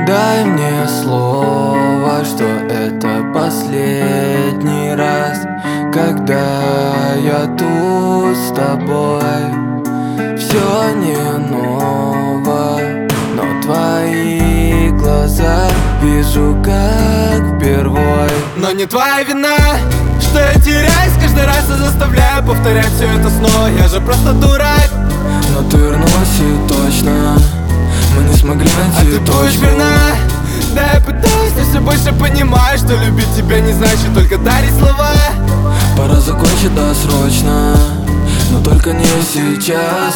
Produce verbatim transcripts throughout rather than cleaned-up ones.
Дай мне слово, что это последний раз, когда я тут с тобой. Все не ново, но твои глаза вижу как впервой. Но не твоя вина, что я теряюсь каждый раз и заставляю повторять все это снова. Я же просто дурак. Но ты вернулась и точно мы не смогли найти точку. А ты будешь верна? Да, я пытаюсь, но все больше понимаю, что любить тебя не значит только дарить слова. Пора закончить досрочно, но только не сейчас.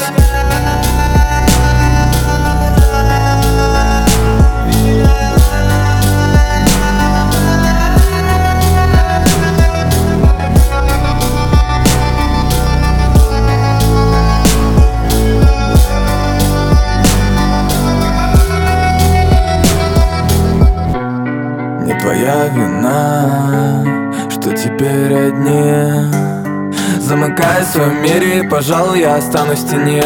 Не твоя вина, что теперь одни. Замыкаясь в своем мире, пожалуй, я останусь в тени.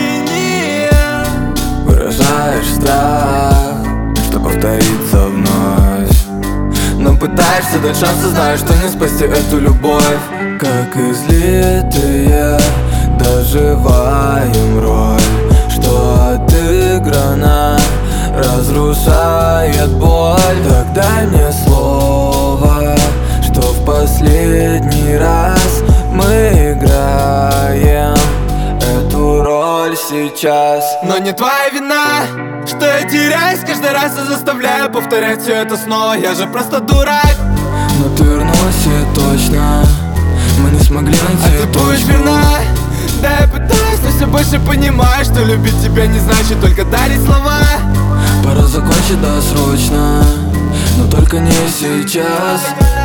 Выражаешь страх, что повторится вновь, но пытаешься дать шансы, знаешь, что не спасти эту любовь. Как излитые доживаем роль, что отыграна разрушает боль. Так дай мне слово, что в последний раз мы играем эту роль сейчас. Но не твоя вина, что я теряюсь каждый раз и заставляю повторять все это снова. Я же просто дурак. Но ты вернулась и точно мы не смогли найти. А ты будешь верна? Да, я пытаюсь, но все больше понимаю, что любить тебя не значит только дарить слова. Пора закончить досрочно, но только не сейчас.